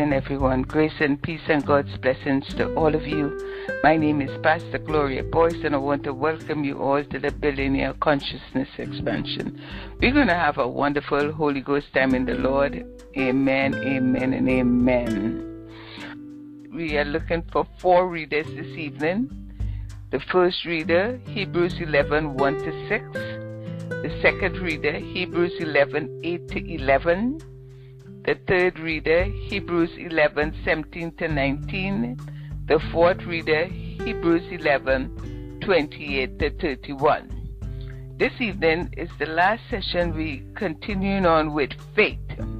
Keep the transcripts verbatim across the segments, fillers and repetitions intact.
again, everyone. Grace and peace and God's blessings to all of you. My name is Pastor Gloria Boyce, and I want to welcome you all to the Billionaire Consciousness Expansion. We're going to have a wonderful Holy Ghost time in the Lord. Amen, amen, and amen. We are looking for four readers this evening. The first reader, Hebrews eleven, one to six. The second reader, Hebrews eleven, eight to eleven. The third reader, Hebrews eleven, seventeen to nineteen. The fourth reader, Hebrews eleven, twenty-eight to thirty-one. This evening is the last session. We continuing on with faith.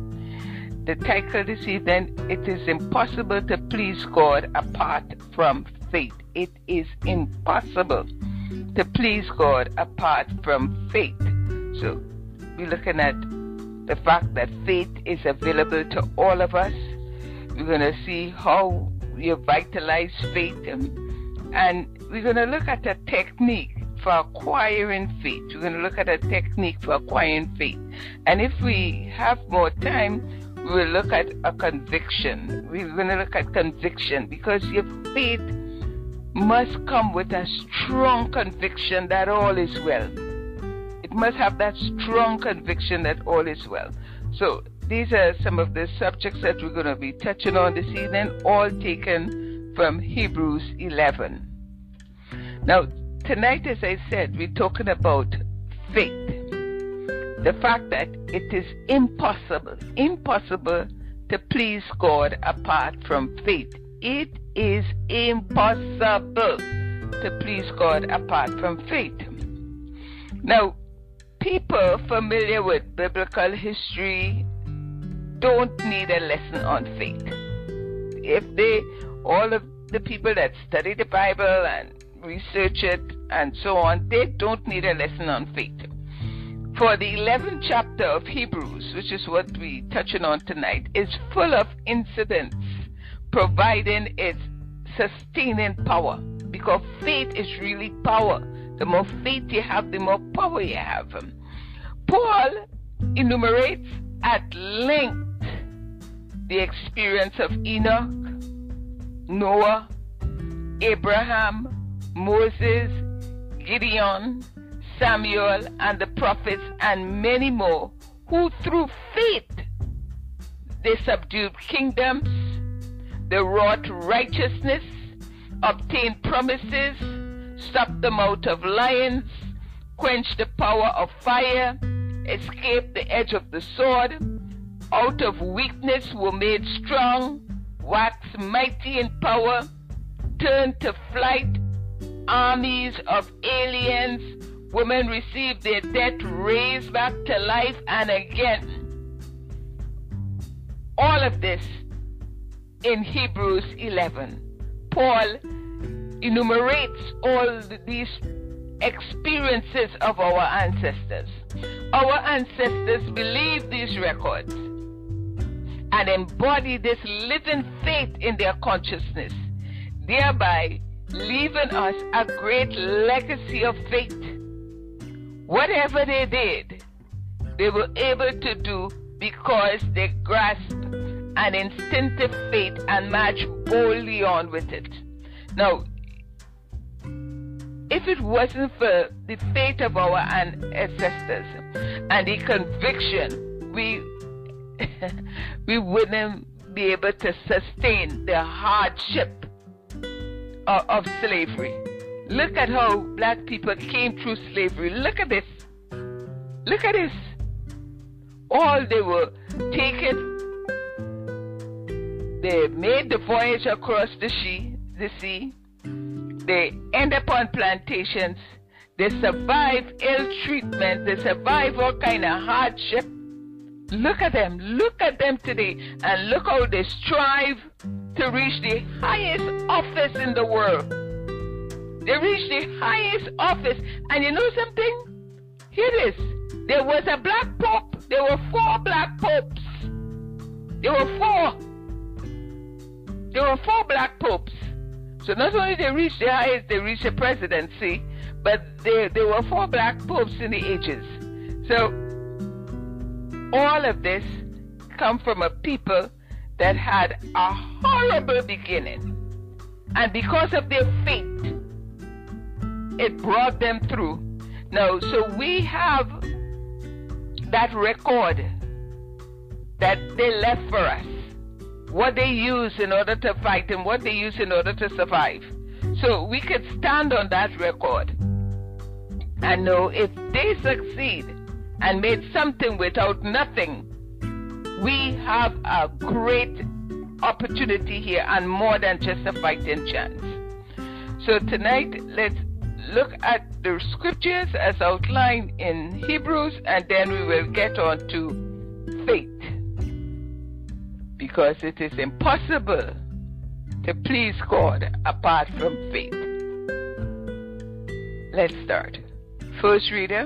The title this evening, it is impossible to please God apart from faith. It is impossible to please God apart from faith. So we're looking at the fact that faith is available to all of us. We're going to see how we vitalize faith, and, and we're going to look at a technique for acquiring faith. We're going to look at a technique for acquiring faith. And if we have more time, we'll look at a conviction. We're going to look at conviction, because your faith must come with a strong conviction that all is well. It must have that strong conviction that all is well. So these are some of the subjects that we're going to be touching on this evening, all taken from Hebrews eleven. Now, tonight, as I said, we're talking about faith. The fact that it is impossible, impossible to please God apart from faith. It is impossible to please God apart from faith. Now, people familiar with biblical history don't need a lesson on faith. If they, all of the people that study the Bible and research it and so on, they don't need a lesson on faith. For the eleventh chapter of Hebrews, which is what we're touching on tonight, is full of incidents providing its sustaining power, because faith is really power. The more faith you have, the more power you have. Paul enumerates at length the experience of Enoch, Noah, Abraham, Moses, Gideon, Samuel, and the prophets, and many more, who through faith they subdued kingdoms, they wrought righteousness, obtained promises, stopped the mouth of lions, quenched the power of fire, escaped the edge of the sword, out of weakness were made strong, waxed mighty in power, turned to flight armies of aliens, women received their dead, raised back to life, and again. All of this in Hebrews eleven. Paul enumerates all these experiences of our ancestors. Our ancestors believed these records and embodied this living faith in their consciousness, thereby leaving us a great legacy of faith. Whatever they did, they were able to do because they grasped an instinctive faith and marched boldly on with it. Now, if it wasn't for the faith of our ancestors and the conviction, we we wouldn't be able to sustain the hardship of, of slavery. Look at how black people came through slavery. Look at this. Look at this. All they were taken, they made the voyage across the sea, the sea. They end up on plantations. They survive ill treatment. They survive all kind of hardship. Look at them. Look at them today. And look how they strive to reach the highest office in the world. They reach the highest office. And you know something? Here it is. There was a black pope. There were four black popes. There were four. There were four black popes. So not only they reached the highest, they reached the presidency, but there, there were four black popes in the ages. So all of this come from a people that had a horrible beginning. And because of their faith, it brought them through. Now, so we have that record that they left for us, what they used in order to fight and what they used in order to survive. So we could stand on that record and know if they succeed and made something without nothing, we have a great opportunity here and more than just a fighting chance. So tonight, let's look at the scriptures as outlined in Hebrews, and then we will get on to faith. Because it is impossible to please God apart from faith. Let's start. First reader.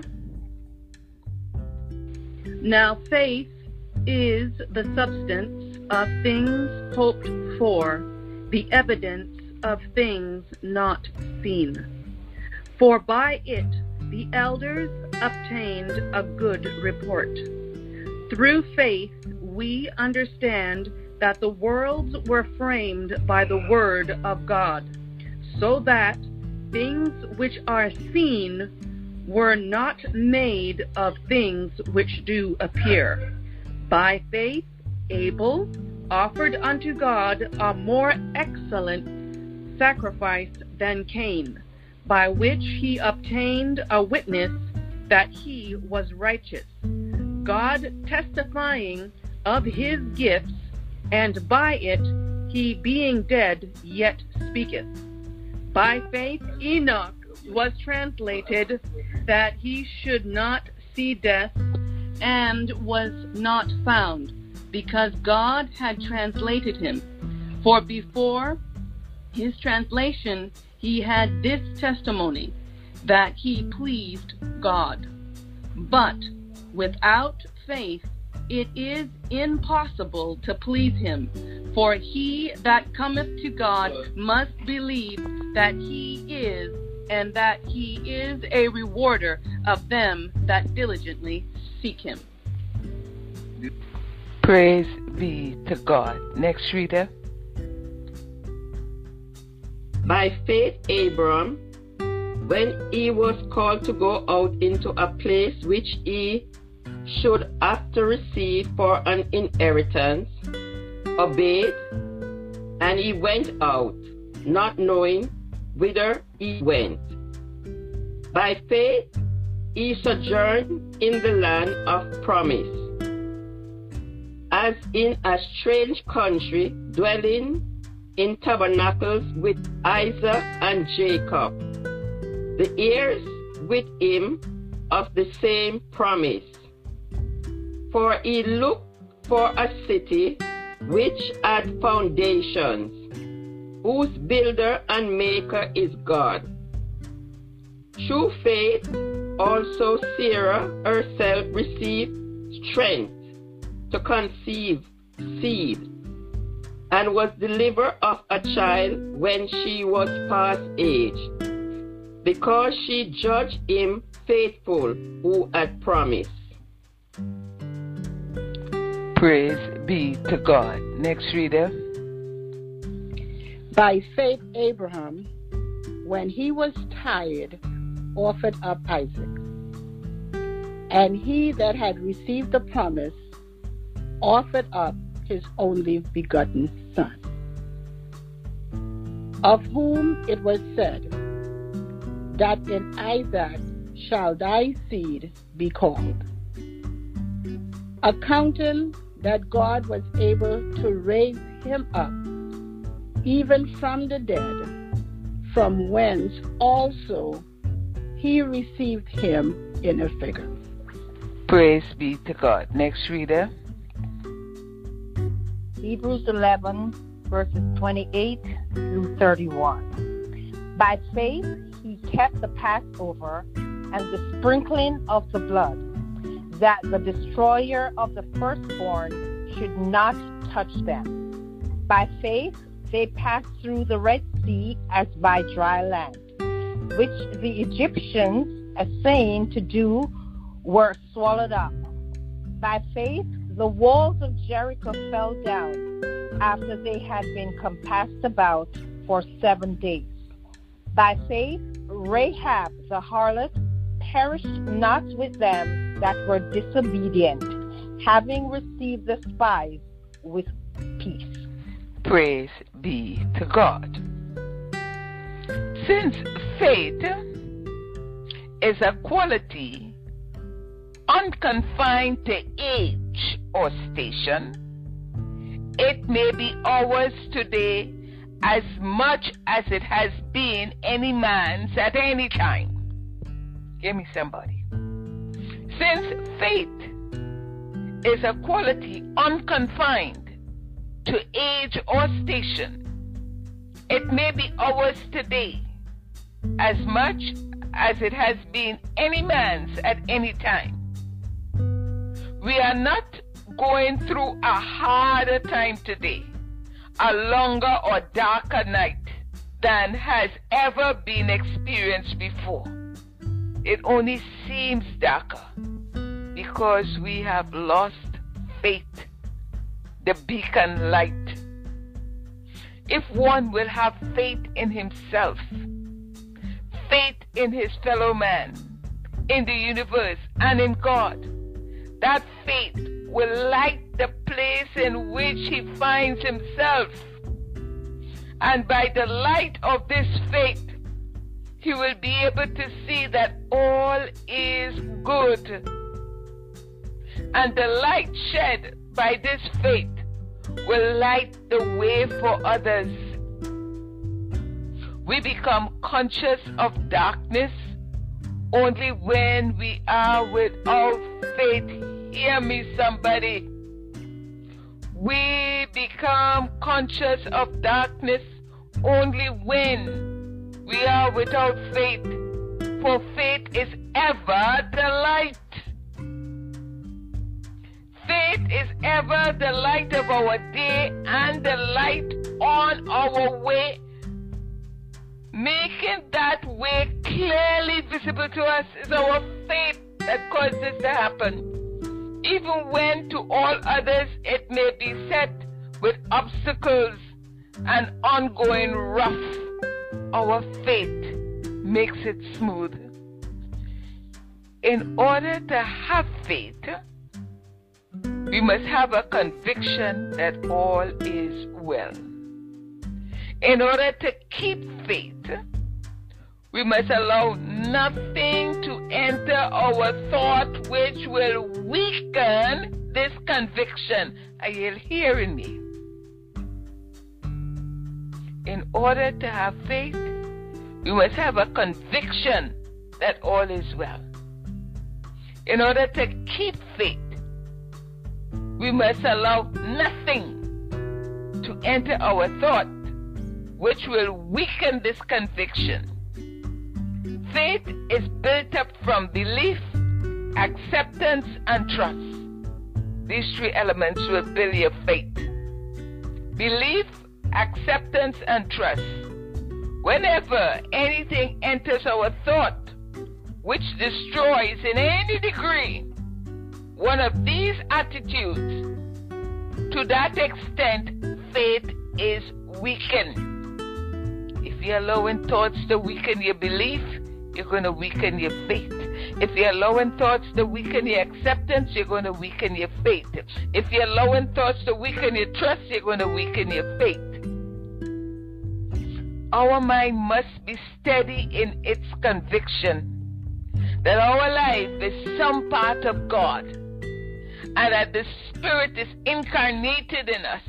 Now faith is the substance of things hoped for, the evidence of things not seen. For by it the elders obtained a good report. Through faith we understand that the worlds were framed by the word of God, so that things which are seen were not made of things which do appear. By faith Abel offered unto God a more excellent sacrifice than Cain, by which he obtained a witness that he was righteous, God testifying of his gifts, and by it he being dead yet speaketh. By faith Enoch was translated that he should not see death, and was not found, because God had translated him. For before his translation he had this testimony, that he pleased God. But without faith it is impossible to please him. For he that cometh to God must believe that he is, and that he is a rewarder of them that diligently seek him. Praise be to God. Next reader. By faith Abram, when he was called to go out into a place which he should after receive for an inheritance, obeyed, and he went out, not knowing whither he went. By faith he sojourned in the land of promise, as in a strange country, dwelling in tabernacles with Isaac and Jacob, the heirs with him of the same promise. For he looked for a city which had foundations, whose builder and maker is God. Through faith also Sarah herself received strength to conceive seed, and was delivered of a child when she was past age, because she judged him faithful who had promised. Praise be to God. Next reader. By faith Abraham, when he was tired, offered up Isaac. And he that had received the promise offered up his only begotten son, of whom it was said, that in Isaac shall thy seed be called, accounting that God was able to raise him up even from the dead, from whence also he received him in a figure. Praise be to God. Next reader. Hebrews eleven, verses twenty-eight through thirty-one. By faith he kept the Passover and the sprinkling of the blood, that the destroyer of the firstborn should not touch them. By faith they passed through the Red Sea as by dry land, which the Egyptians, essaying to do, were swallowed up. By faith the walls of Jericho fell down, after they had been compassed about for seven days. By faith, Rahab the harlot perished not with them that were disobedient, having received the spies with peace. Praise be to God. Since faith is a quality unconfined to age or station, it may be ours today as much as it has been any man's at any time. Give me somebody. Since faith is a quality unconfined to age or station, it may be ours today as much as it has been any man's at any time. We are not going through a harder time today, a longer or darker night than has ever been experienced before. It only seems darker because we have lost faith, the beacon light. If one will have faith in himself, faith in his fellow man, in the universe, and in God, that faith will light the place in which he finds himself. And by the light of this faith, he will be able to see that all is good. And the light shed by this faith will light the way for others. We become conscious of darkness only when we are without faith. Hear me, somebody. We become conscious of darkness only when we are without faith, for faith is ever the light. Faith is ever the light of our day and the light on our way, making that way clearly visible to us. Is our faith that caused this to happen. Even when to all others it may be set with obstacles and ongoing rough, our faith makes it smooth. In order to have faith, we must have a conviction that all is well. In order to keep faith, we must allow nothing to enter our thought which will weaken this conviction. Are you hearing me? In order to have faith, we must have a conviction that all is well. In order to keep faith, we must allow nothing to enter our thought which will weaken this conviction. Faith is built up from belief, acceptance, and trust. These three elements will build your faith. Belief, acceptance, and trust. Whenever anything enters our thought which destroys in any degree one of these attitudes, to that extent, faith is weakened. If you're allowing thoughts to weaken your belief, you're going to weaken your faith. If you're allowing thoughts to weaken your acceptance, you're going to weaken your faith. If you're allowing thoughts to weaken your trust, you're going to weaken your faith. Our mind must be steady in its conviction that our life is some part of God and that the Spirit is incarnated in us.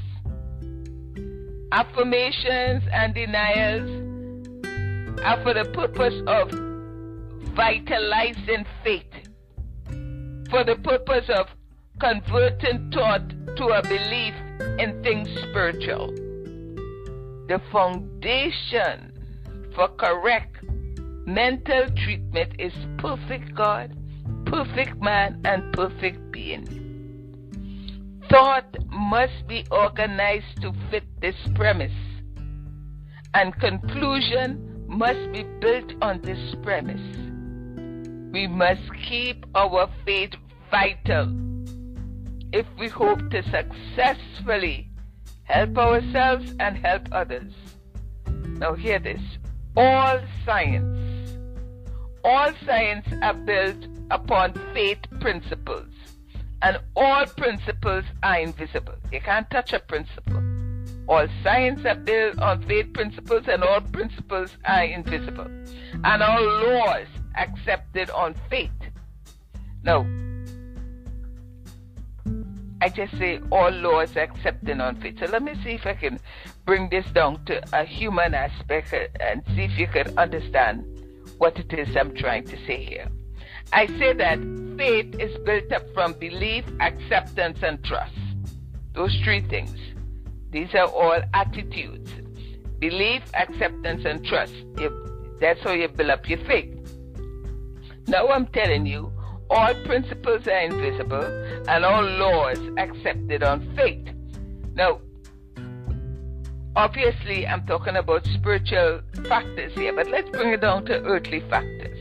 Affirmations and denials are for the purpose of vitalizing faith, for the purpose of converting thought to a belief in things spiritual. The foundation for correct mental treatment is perfect God, perfect man, and perfect being. Thought must be organized to fit this premise, and conclusion must be built on this premise. We must keep our faith vital if we hope to successfully help ourselves and help others. Now hear this. All science, all science are built upon faith principles, and all principles are invisible. You can't touch a principle. All science are built on faith principles, and all principles are invisible. And all laws accepted on faith. Now, I just say all laws accepted on faith. So let me see if I can bring this down to a human aspect and see if you can understand what it is I'm trying to say here. I say that faith is built up from belief, acceptance, and trust. Those three things. These are all attitudes. Belief, acceptance, and trust. You, that's how you build up your faith. Now I'm telling you, all principles are invisible and all laws accepted on faith. Now, obviously I'm talking about spiritual factors here, but let's bring it down to earthly factors.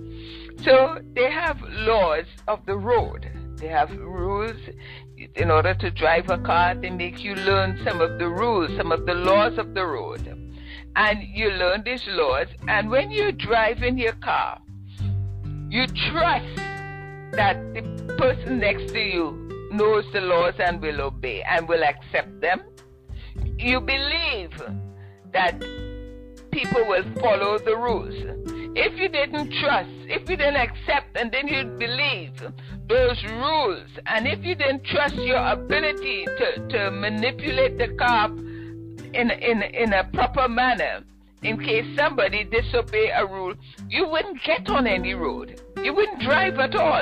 So they have laws of the road. They have rules. In order to drive a car, they make you learn some of the rules, some of the laws of the road. And you learn these laws, and when you drive in your car, you trust that the person next to you knows the laws and will obey and will accept them. You believe that people will follow the rules. If you didn't trust, if you didn't accept, and then you'd believe those rules, and if you didn't trust your ability to, to manipulate the car in, in, in a proper manner, in case somebody disobey a rule, you wouldn't get on any road. You wouldn't drive at all.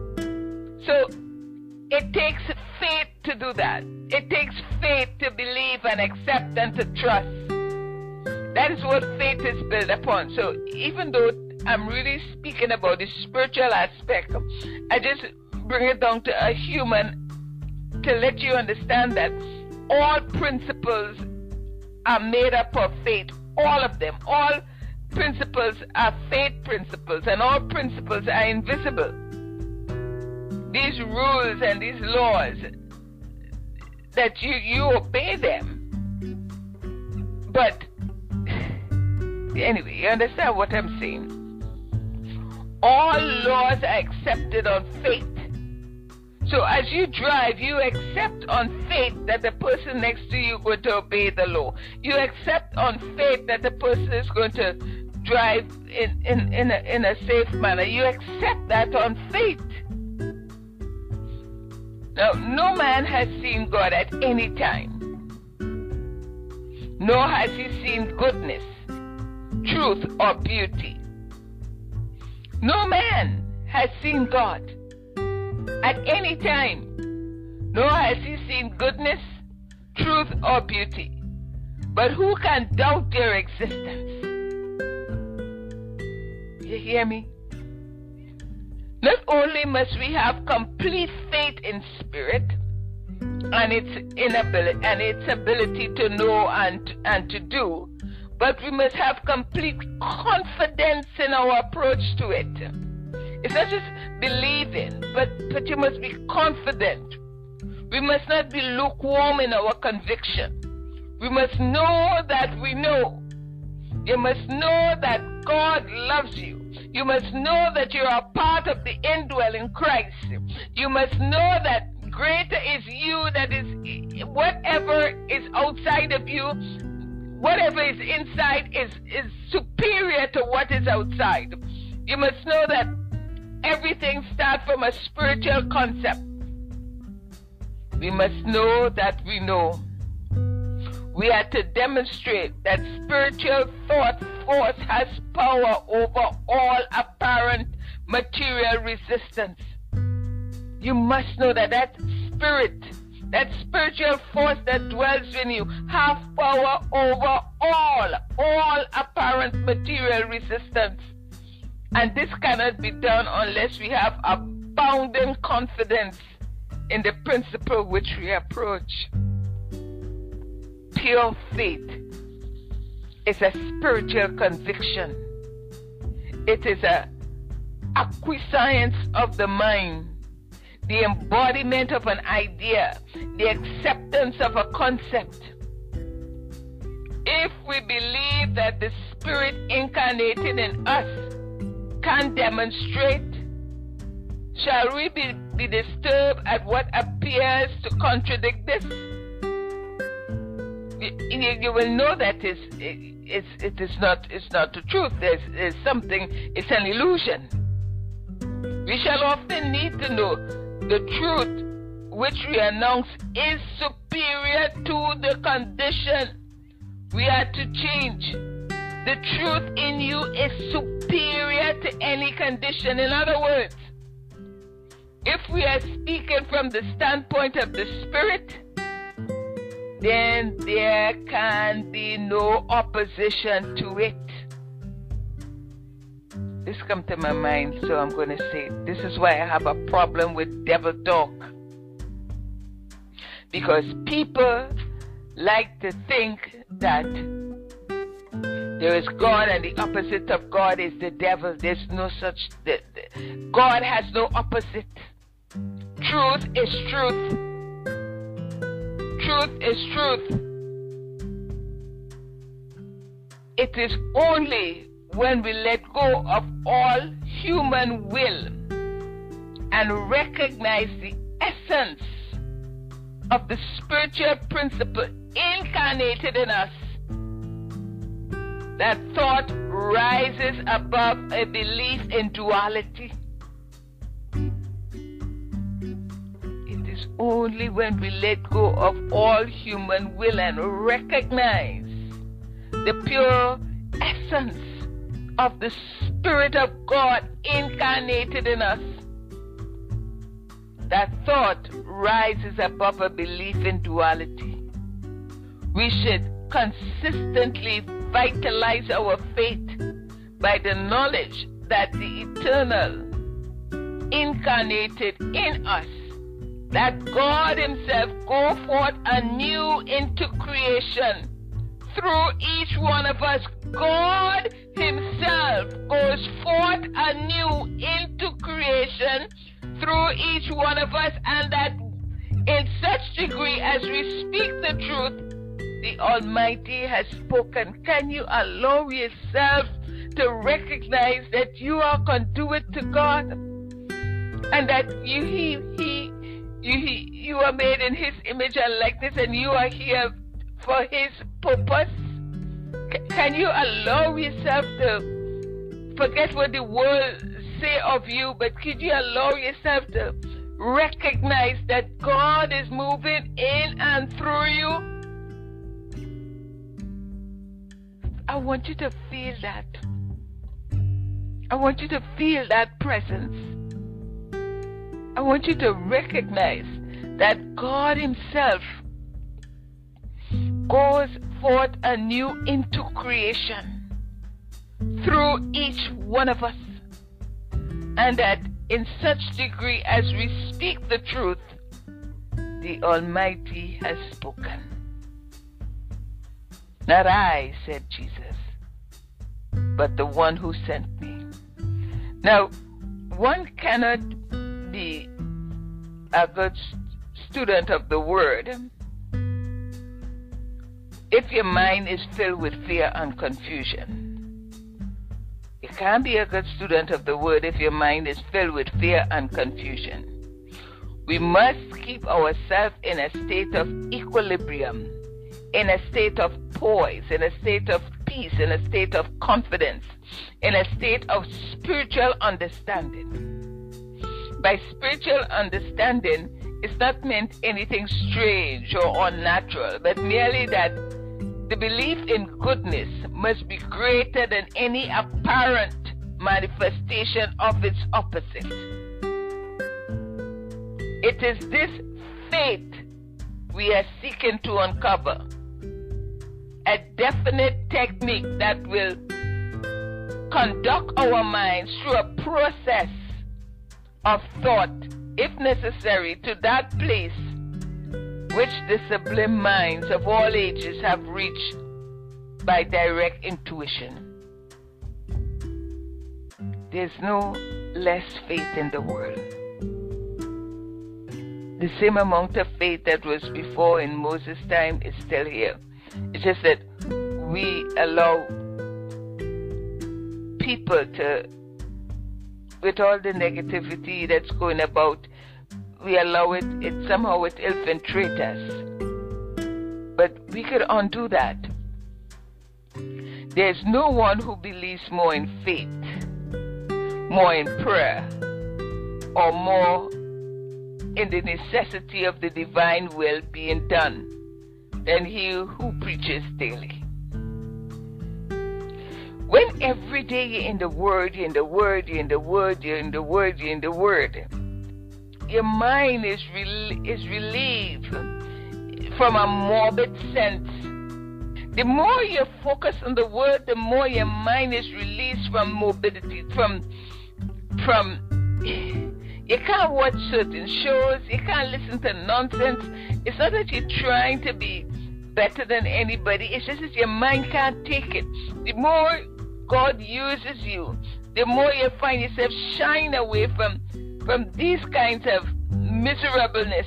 So it takes faith to do that. It takes faith to believe and accept and to trust. That is what faith is built upon. So even though I'm really speaking about the spiritual aspect, I just bring it down to a human to let you understand that all principles are made up of faith. All of them. All principles are faith principles, and all principles are invisible. These rules and these laws, that you, you obey them. But anyway, you understand what I'm saying? All laws are accepted on faith. So as you drive, you accept on faith that the person next to you is going to obey the law. You accept on faith that the person is going to drive in, in, in, a, in a safe manner. You accept that on faith. Now, no man has seen God at any time, nor has he seen goodness, truth, or beauty. No man has seen God at any time, nor has he seen goodness, truth, or beauty. But who can doubt their existence? You hear me? Not only must we have complete faith in spirit and its inability and its ability to know and and to do, but we must have complete confidence in our approach to it. It's not just believing, but, but you must be confident. We must not be lukewarm in our conviction. We must know that we know. You must know that God loves you. You must know that you are a part of the indwelling Christ. You must know that greater is you that is whatever is outside of you, whatever is inside is, is superior to what is outside. You must know that everything starts from a spiritual concept. We must know that we know. We are to demonstrate that spiritual thought force has power over all apparent material resistance. You must know that that spirit, that spiritual force that dwells in you, has power over all, all apparent material resistance. And this cannot be done unless we have abounding confidence in the principle which we approach. Pure faith is a spiritual conviction. It is a acquiescence of the mind the embodiment of an idea, the acceptance of a concept. If we believe that the Spirit incarnated in us can demonstrate, shall we be, be disturbed at what appears to contradict this? You, you will know that it's, it's, it is not, it's not the truth. There's, there's something, it's an illusion. We shall often need to know the truth which we announce is superior to the condition we are to change. The truth in you is superior to any condition. In other words, if we are speaking from the standpoint of the Spirit, then there can be no opposition to it. This comes to my mind, so I'm going to say it. This is why I have a problem with devil talk. Because people like to think that there is God and the opposite of God is the devil. There's no such... God has no opposite. Truth is truth. Truth is truth. It is only when we let go of all human will and recognize the essence of the spiritual principle incarnated in us that thought rises above a belief in duality. It is only when we let go of all human will and recognize the pure essence of the Spirit of God incarnated in us that thought rises above a belief in duality. We should consistently vitalize our faith by the knowledge that the eternal incarnated in us, that God himself go forth anew into creation through each one of us. God himself goes forth anew into creation through each one of us, and that in such degree as we speak the truth, the Almighty has spoken. Can you allow yourself to recognize that you are conduit to God, and that you he he you he, you are made in His image and likeness, and you are here for His purpose? C- can you allow yourself to forget what the world say of you, but could you allow yourself to recognize that God is moving in and through you? I want you to feel that. I want you to feel that presence. I want you to recognize that God himself goes forth anew into creation through each one of us, and that in such degree as we speak the truth, the Almighty has spoken. Not I, said Jesus, but the one who sent me. Now, one cannot be a good student of the Word if your mind is filled with fear and confusion. You can't be a good student of the Word if your mind is filled with fear and confusion. We must keep ourselves in a state of equilibrium, in a state of poise, in a state of peace, in a state of confidence, in a state of spiritual understanding. By spiritual understanding, it's not meant anything strange or unnatural, but merely that the belief in goodness must be greater than any apparent manifestation of its opposite. It is this faith we are seeking to uncover, a definite technique that will conduct our minds through a process of thought, if necessary, to that place which the sublime minds of all ages have reached by direct intuition. There's no less faith in the world. the same amount of faith that was before in Moses' time is still here. It's just that we allow people to, with all the negativity that's going about, we allow it, it somehow it infiltrates us. But we could undo that. There's no one who believes more in faith, more in prayer, or more in the necessity of the divine will being done than he who preaches daily. When every day you're in the Word, you're in the Word, you're in the Word, you're in the Word, you're in the Word, your mind is, rel- is relieved from a morbid sense. The more you focus on the Word, the more your mind is released from morbidity, from, from, you can't watch certain shows, you can't listen to nonsense. It's not that you're trying to be better than anybody, it's just that your mind can't take it. The more God uses you, the more you find yourself shying away from, from these kinds of miserableness.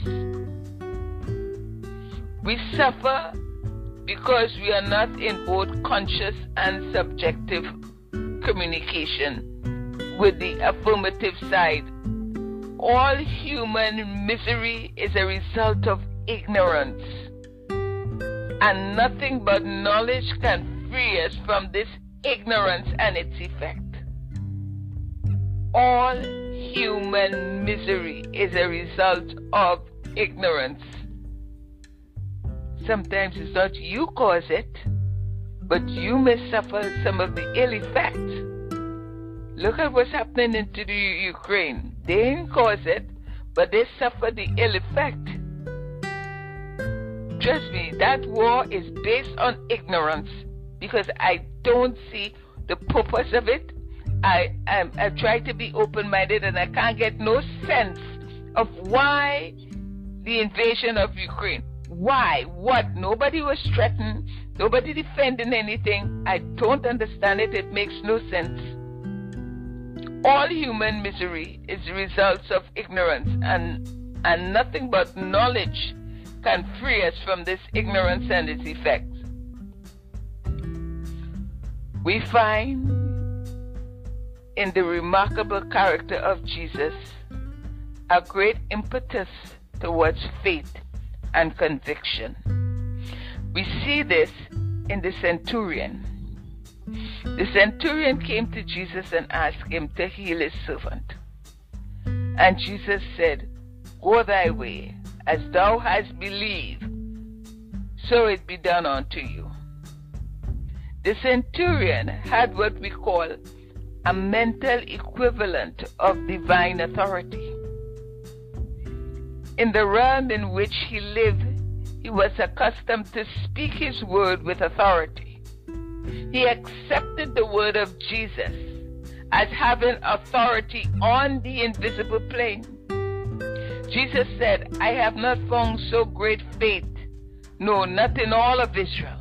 We suffer because we are not in both conscious and subjective communication with the affirmative side. All human misery is a result of ignorance, and nothing but knowledge can free us from this ignorance and its effect. All human misery is a result of ignorance. Sometimes it's not you cause it, but you may suffer some of the ill effects. Look at what's happening into the Ukraine. They didn't cause it, but they suffer the ill effect. Trust me, that war is based on ignorance, because I don't see the purpose of it. I, I, I try to be open-minded, and I can't get no sense of why the invasion of Ukraine. Why? What? Nobody was threatened. Nobody defending anything. I don't understand it. It makes no sense. All human misery is the results of ignorance, and, and nothing but knowledge can free us from this ignorance and its effects. We find in the remarkable character of Jesus a great impetus towards faith and conviction. We see this in the centurion. The centurion came to Jesus and asked him to heal his servant. And Jesus said, "Go thy way, as thou hast believed, so it be done unto you." The centurion had what we call a mental equivalent of divine authority. In the realm in which he lived, he was accustomed to speak his word with authority. He accepted the word of Jesus as having authority on the invisible plane. Jesus said, "I have not found so great faith, no, not in all of Israel."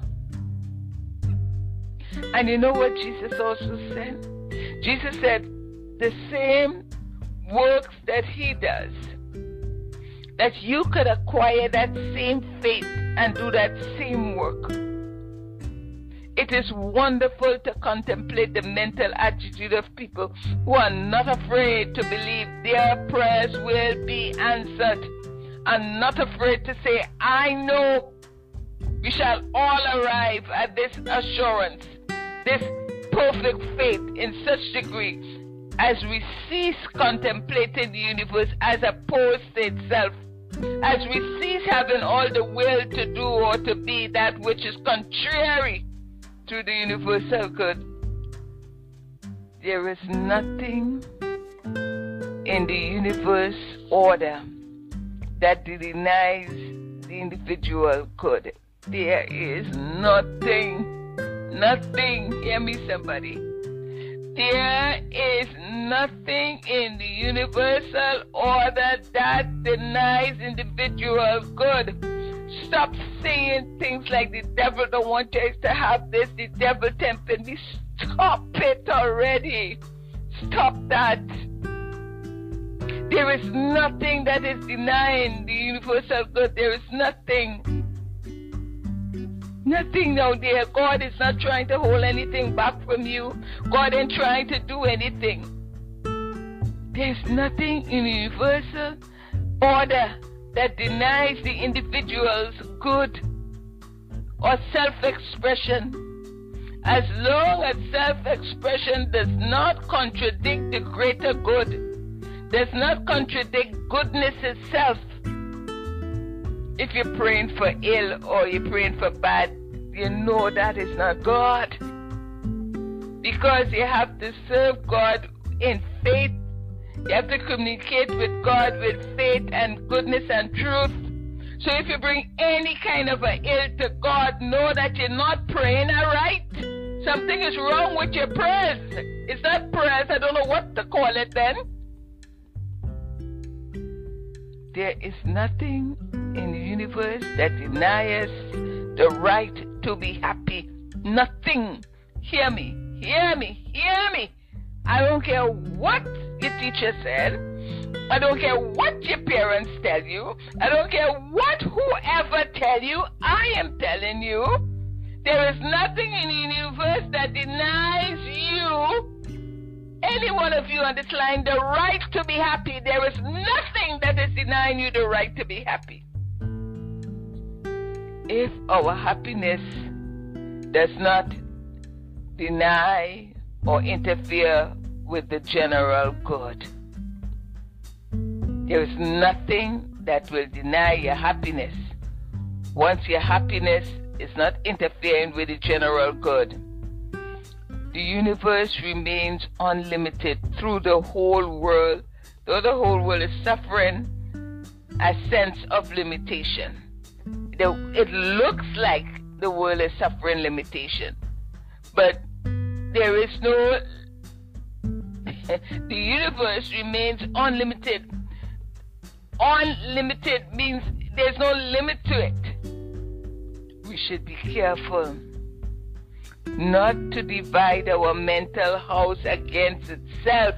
And you know what Jesus also said? Jesus said, the same works that he does, that you could acquire that same faith and do that same work. It is wonderful to contemplate the mental attitude of people who are not afraid to believe their prayers will be answered, and not afraid to say, "I know we shall all arrive at this assurance, this perfect faith in such degree as we cease contemplating the universe as opposed to itself, as we cease having all the will to do or to be that which is contrary to the universal good." There is nothing in the universe order that denies the individual good. There is nothing, nothing, hear me somebody, there is nothing in the universal order that denies individual good. Stop saying things like the devil don't want us to have this, the devil tempted me. Stop it already. Stop that. There is nothing that is denying the universal good. There is nothing. Nothing out there. God is not trying to hold anything back from you. God ain't trying to do anything. There's nothing in the universal order that denies the individual's good or self-expression, as long as self-expression does not contradict the greater good, does not contradict goodness itself. If you're praying for ill or you're praying for bad, you know that is not God, because you have to serve God in faith. You have to communicate with God with faith and goodness and truth. So if you bring any kind of a ill to God, know that you're not praying aright. Something is wrong with your prayers. It's not prayers. I don't know what to call it then. There is nothing in the universe that denies the right to be happy. Nothing. Hear me. Hear me. Hear me. I don't care what your teacher said. I don't care what your parents tell you. I don't care what whoever tell you. I am telling you, there is nothing in the universe that denies you, any one of you on this line, the right to be happy. There is nothing that is denying you the right to be happy. If our happiness does not deny or interfere with the general good, there is nothing that will deny your happiness once your happiness is not interfering with the general good. The universe remains unlimited through the whole world, though the whole world is suffering a sense of limitation. It looks like the world is suffering limitation, but there is no, the universe remains unlimited. Unlimited means there's no limit to it. We should be careful not to divide our mental house against itself.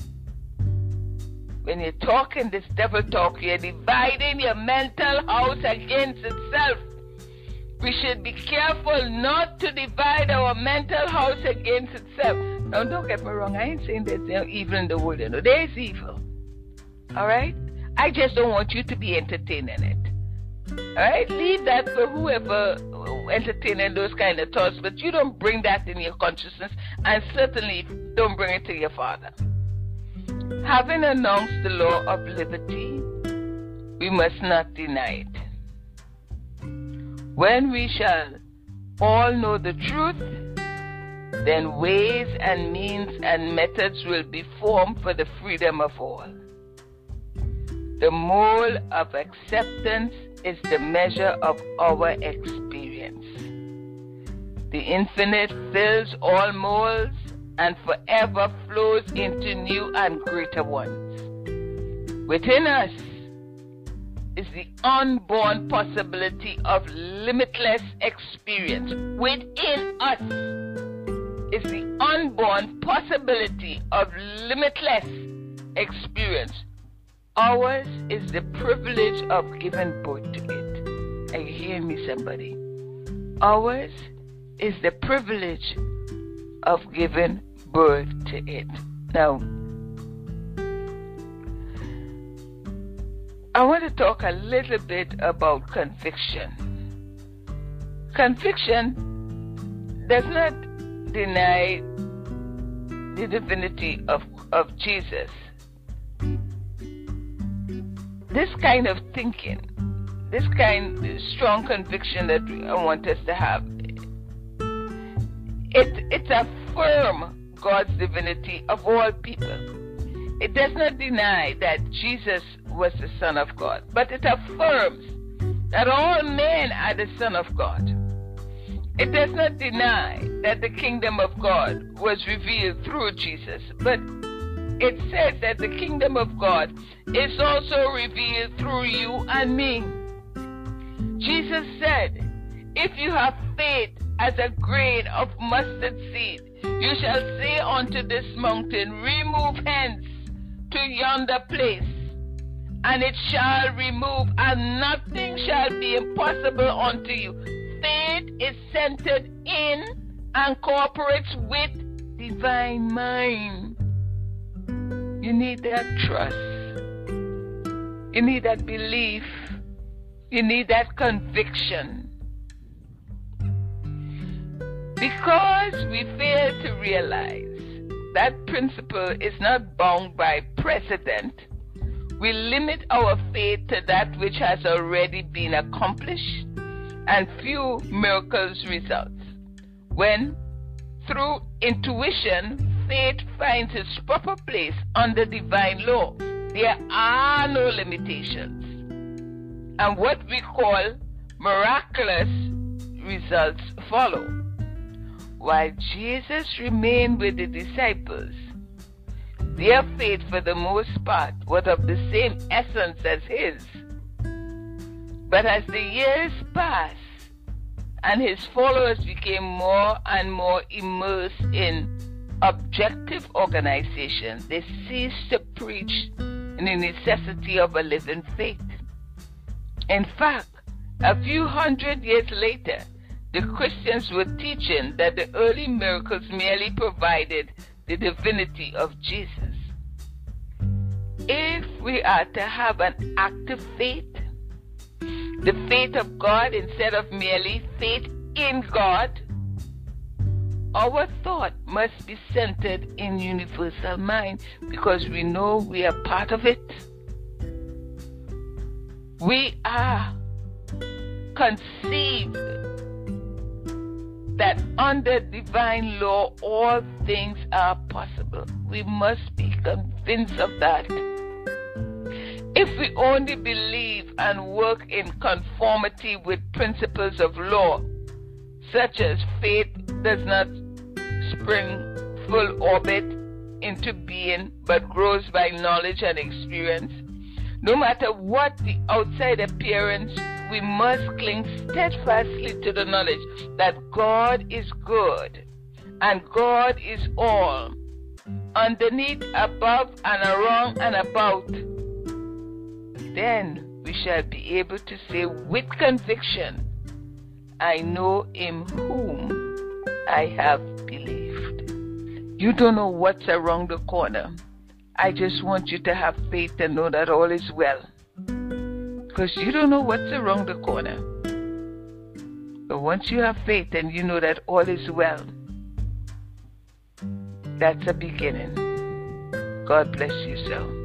When you're talking this devil talk, you're dividing your mental house against itself. We should be careful not to divide our mental house against itself. Now, don't get me wrong. I ain't saying there's no evil in the world. You know, there's evil. All right? I just don't want you to be entertaining it. All right? Leave that for whoever entertaining those kind of thoughts, but you don't bring that in your consciousness, and certainly don't bring it to your Father. Having announced the law of liberty, we must not deny it. When we shall all know the truth, then ways and means and methods will be formed for the freedom of all. The mole of acceptance is the measure of our experience. The infinite fills all molds and forever flows into new and greater ones. Within us is the unborn possibility of limitless experience. Within us is the unborn possibility of limitless experience. Ours is the privilege of giving birth to it. Are you hearing me, somebody? Ours is the privilege of giving birth to it. Now, I want to talk a little bit about conviction. Conviction does not deny the divinity of, of Jesus. This kind of thinking, this kind of strong conviction that I want us to have, it, it affirms God's divinity of all people. It does not deny that Jesus was the Son of God, but it affirms that all men are the Son of God. It does not deny that the kingdom of God was revealed through Jesus, but it says that the kingdom of God is also revealed through you and me. Jesus said, if you have faith as a grain of mustard seed, you shall say unto this mountain, remove hence to yonder place, and it shall remove, and nothing shall be impossible unto you. Faith is centered in and cooperates with divine mind. You need that trust. You need that belief. You need that conviction. Because we fail to realize that principle is not bound by precedent, we limit our faith to that which has already been accomplished, and few miracles result. When, through intuition, faith finds its proper place under divine law, there are no limitations, and what we call miraculous results follow. While Jesus remained with the disciples, their faith for the most part was of the same essence as his. But as the years passed and his followers became more and more immersed in objective organization, they ceased to preach the necessity of a living faith. In fact, a few hundred years later, the Christians were teaching that the early miracles merely provided the divinity of Jesus. If we are to have an active faith, the faith of God instead of merely faith in God, our thought must be centered in universal mind, because we know we are part of it. We are conceived that under divine law all things are possible. We must be convinced of that. If we only believe and work in conformity with principles of law, such as faith does not spring full orbit into being but grows by knowledge and experience, no matter what the outside appearance, we must cling steadfastly to the knowledge that God is good and God is all, underneath, above, and around and about. Then we shall be able to say with conviction, I know in whom I have believed. You don't know what's around the corner. I just want you to have faith and know that all is well. Because you don't know what's around the corner. But once you have faith and you know that all is well, that's a beginning. God bless you, so.